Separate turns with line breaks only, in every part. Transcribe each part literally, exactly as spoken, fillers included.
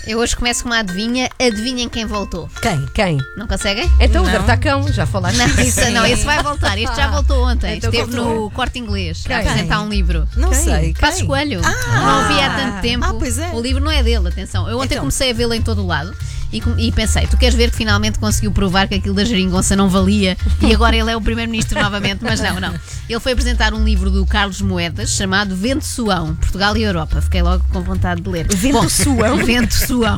Eu hoje começo com uma adivinha. Adivinhem quem voltou.
Quem? Quem?
Não conseguem?
Então o
Não.
D'Artacão, já falaste
Não,
disso.
isso, não, esse vai voltar. Este já voltou ontem.
Então
Esteve
voltou.
no Corte Inglês
Quem?
a apresentar um livro.
Não
Quem?
sei.
Passos
quem?
Coelho.
Ah!
Não o vi há tanto tempo.
Ah, pois é.
O livro não é dele, atenção. Eu ontem
Então.
comecei a vê-lo em todo o lado. E, com- e pensei, tu queres ver que finalmente conseguiu provar que aquilo da geringonça não valia e agora ele é o primeiro-ministro novamente, mas não, não. Ele foi apresentar um livro do Carlos Moedas chamado Vento Suão, Portugal e Europa. Fiquei logo com vontade de ler.
Vento Suão?
Vento Suão.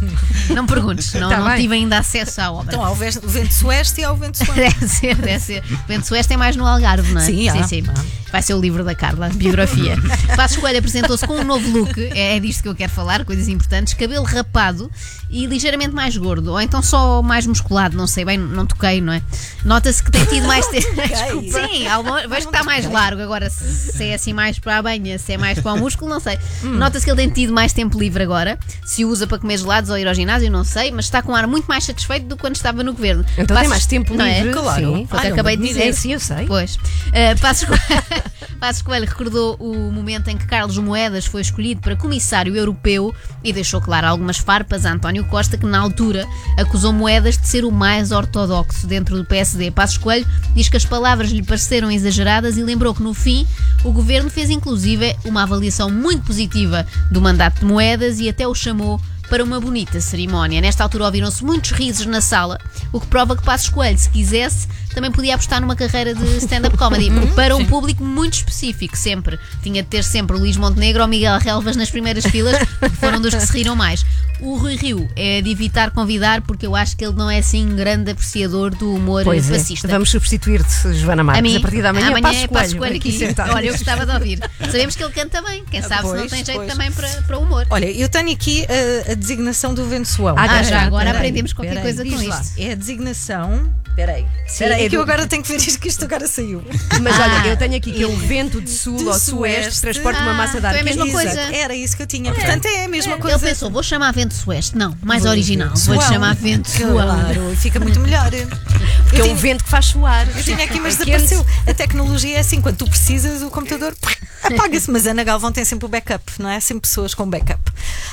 Não perguntes, não,
Tá
não
bem.
tive ainda acesso à obra.
Então há o ves- o vento sueste e há o vento sueste.
Deve ser, deve ser. Vento Sueste é mais no Algarve, não é?
Sim, há.
sim, sim. Vai ser o livro da Carla, biografia. Passos Coelho apresentou-se com um novo look, é, é disto que eu quero falar, coisas importantes, cabelo rapado e ligeiramente mais gordo, ou então só mais musculado, não sei bem, não toquei, não é? Nota-se que tem tido mais tempo. Sim, algum- vejo que está mais largo, agora se se é assim mais para a banha, se é mais para o músculo, não sei. Nota-se que ele tem tido mais tempo livre agora, se o usa para comer gelados ou ir ao ginásio, não sei, mas está com um ar muito mais satisfeito do que quando estava no governo.
Então tem
Passos-
mais tempo
não é?
livre.
Claro.
Sim.
Foi o que
Ah,
acabei de
não,
dizer.
É, sim, eu sei.
Pois. Uh, Passos, Coelho, Passos Coelho recordou o momento em que Carlos Moedas foi escolhido para comissário europeu e deixou claro algumas farpas a António Costa, que na altura acusou Moedas de ser o mais ortodoxo dentro do P S D. Passos Coelho diz que as palavras lhe pareceram exageradas e lembrou que no fim o governo fez inclusive uma avaliação muito positiva do mandato de Moedas e até o chamou para uma bonita cerimónia. Nesta altura ouviram-se muitos risos na sala, o que prova que Passos Coelho, se quisesse, também podia apostar numa carreira de stand-up comedy para um público muito específico, sempre. Tinha de ter sempre o Luís Montenegro ou Miguel Relvas nas primeiras filas, que foram dos que se riram mais. O Rui Rio é de evitar convidar, porque eu acho que ele não é assim grande apreciador do humor
Pois é.
fascista.
Vamos substituir-te, Joana Marques,
A mim,
a partir de amanhã,
amanhã
Passos
é Passos
Coelho,
Coelho aqui.
sentado.
Olha, eu gostava de ouvir. Sabemos que ele canta bem, quem sabe se não
Pois,
tem jeito
pois.
também para, para o humor.
Olha, eu tenho aqui a, a designação do vento suão.
Ah,
Ah,
Peraí,
já agora
peraí,
aprendemos qualquer
peraí,
coisa
diz
com
lá.
isto.
É a designação. Peraí.
Sim,
Peraí,
é
que eu
do-
agora tenho que ver isto, que isto agora saiu.
Mas
Ah.
olha, eu tenho aqui que é o vento de sul
De
ao sueste,
sueste.
transporta uma
Ah,
massa de ar
então é a mesma
quente.
coisa.
Exato, era isso que eu tinha. Portanto, é a mesma coisa.
Ele pensou, vou chamar Vento Sueste. Não, mais
Vou-
original.
Vento
Vou-lhe
Suão.
chamar Vento Suão.
Claro, fica muito melhor.
Porque é
Eu
um
tinha-
vento que faz suar.
Eu tinha aqui, mas
É quente.
desapareceu. A tecnologia é assim, quando tu precisas, o computador apaga-se. Mas a Ana Galvão tem sempre o backup, não é? Sempre pessoas com backup.